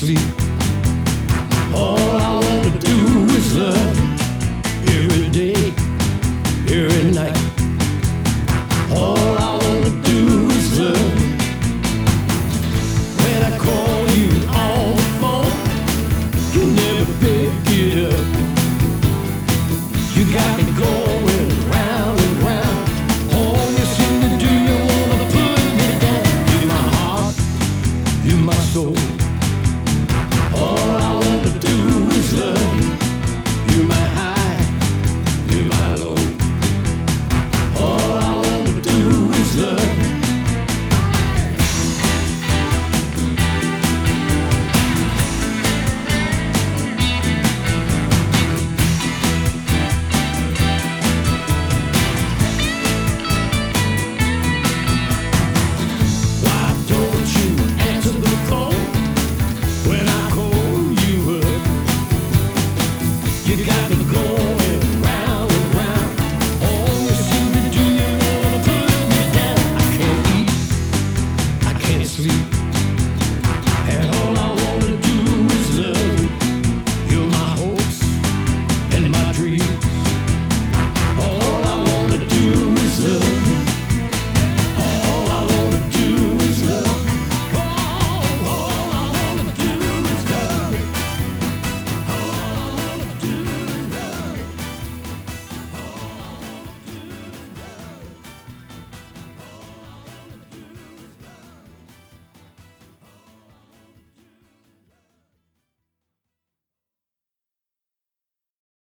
sleep. All I wanna do is love every day, every night. All I wanna do is love. When I call you on the phone, you never pick it up. You got me going round and round. All you seem to do, you wanna put me down. You're my heart, you're my soul. All